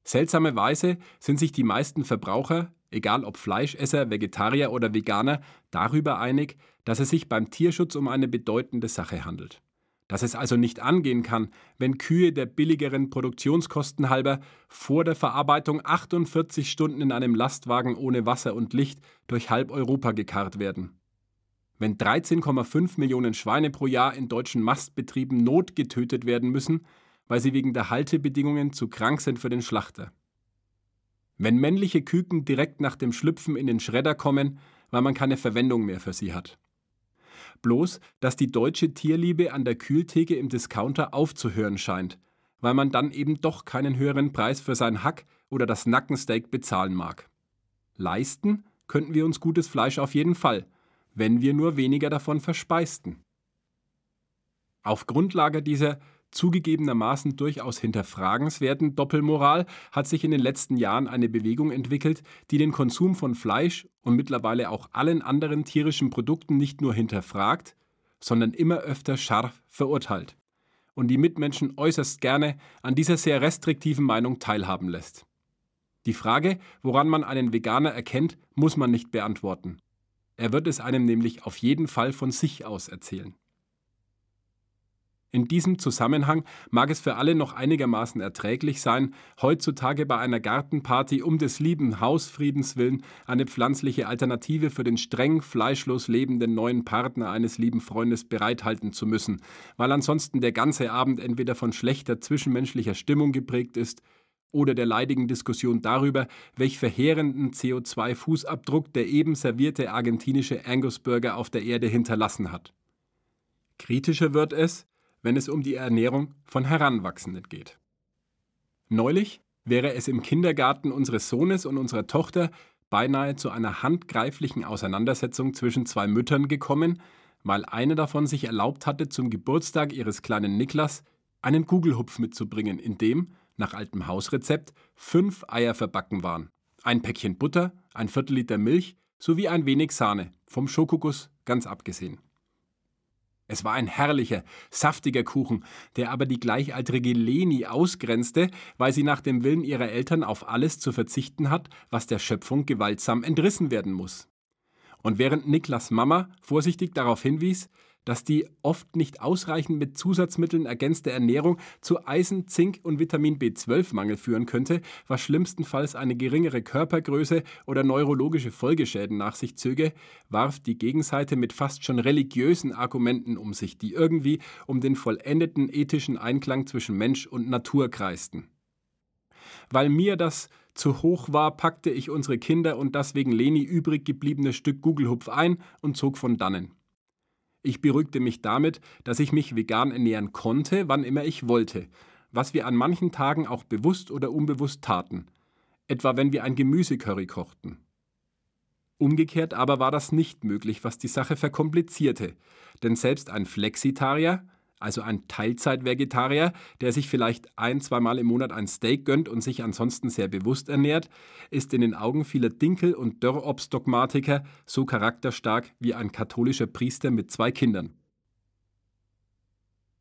Seltsamerweise sind sich die meisten Verbraucher, egal ob Fleischesser, Vegetarier oder Veganer, darüber einig, dass es sich beim Tierschutz um eine bedeutende Sache handelt. Dass es also nicht angehen kann, wenn Kühe der billigeren Produktionskosten halber vor der Verarbeitung 48 Stunden in einem Lastwagen ohne Wasser und Licht durch halb Europa gekarrt werden. Wenn 13,5 Millionen Schweine pro Jahr in deutschen Mastbetrieben notgetötet werden müssen, weil sie wegen der Haltebedingungen zu krank sind für den Schlachter. Wenn männliche Küken direkt nach dem Schlüpfen in den Schredder kommen, weil man keine Verwendung mehr für sie hat. Bloß, dass die deutsche Tierliebe an der Kühltheke im Discounter aufzuhören scheint, weil man dann eben doch keinen höheren Preis für sein Hack oder das Nackensteak bezahlen mag. Leisten könnten wir uns gutes Fleisch auf jeden Fall, wenn wir nur weniger davon verspeisten. Auf Grundlage dieser zugegebenermaßen durchaus hinterfragenswerten Doppelmoral hat sich in den letzten Jahren eine Bewegung entwickelt, die den Konsum von Fleisch und mittlerweile auch allen anderen tierischen Produkten nicht nur hinterfragt, sondern immer öfter scharf verurteilt und die Mitmenschen äußerst gerne an dieser sehr restriktiven Meinung teilhaben lässt. Die Frage, woran man einen Veganer erkennt, muss man nicht beantworten. Er wird es einem nämlich auf jeden Fall von sich aus erzählen. In diesem Zusammenhang mag es für alle noch einigermaßen erträglich sein, heutzutage bei einer Gartenparty um des lieben Hausfriedens willen eine pflanzliche Alternative für den streng fleischlos lebenden neuen Partner eines lieben Freundes bereithalten zu müssen, weil ansonsten der ganze Abend entweder von schlechter zwischenmenschlicher Stimmung geprägt ist oder der leidigen Diskussion darüber, welch verheerenden CO2-Fußabdruck der eben servierte argentinische Angus-Burger auf der Erde hinterlassen hat. Kritischer wird es, wenn es um die Ernährung von Heranwachsenden geht. Neulich wäre es im Kindergarten unseres Sohnes und unserer Tochter beinahe zu einer handgreiflichen Auseinandersetzung zwischen zwei Müttern gekommen, weil eine davon sich erlaubt hatte, zum Geburtstag ihres kleinen Niklas einen Gugelhupf mitzubringen, in dem, nach altem Hausrezept, 5 Eier verbacken waren, ein Päckchen Butter, ein Viertel-Liter Milch sowie ein wenig Sahne, vom Schokoguss ganz abgesehen. Es war ein herrlicher, saftiger Kuchen, der aber die gleichaltrige Leni ausgrenzte, weil sie nach dem Willen ihrer Eltern auf alles zu verzichten hat, was der Schöpfung gewaltsam entrissen werden muss. Und während Niklas Mama vorsichtig darauf hinwies, dass die oft nicht ausreichend mit Zusatzmitteln ergänzte Ernährung zu Eisen-, Zink- und Vitamin B12-Mangel führen könnte, was schlimmstenfalls eine geringere Körpergröße oder neurologische Folgeschäden nach sich zöge, warf die Gegenseite mit fast schon religiösen Argumenten um sich, die irgendwie um den vollendeten ethischen Einklang zwischen Mensch und Natur kreisten. Weil mir das zu hoch war, packte ich unsere Kinder und das wegen Leni übrig gebliebene Stück Gugelhupf ein und zog von dannen. Ich beruhigte mich damit, dass ich mich vegan ernähren konnte, wann immer ich wollte, was wir an manchen Tagen auch bewusst oder unbewusst taten, etwa wenn wir ein Gemüsecurry kochten. Umgekehrt aber war das nicht möglich, was die Sache verkomplizierte, denn selbst ein Flexitarier, also ein Teilzeit-Vegetarier, der sich vielleicht 1-2 Mal im Monat ein Steak gönnt und sich ansonsten sehr bewusst ernährt, ist in den Augen vieler Dinkel- und Dörrobstdogmatiker so charakterstark wie ein katholischer Priester mit 2 Kindern.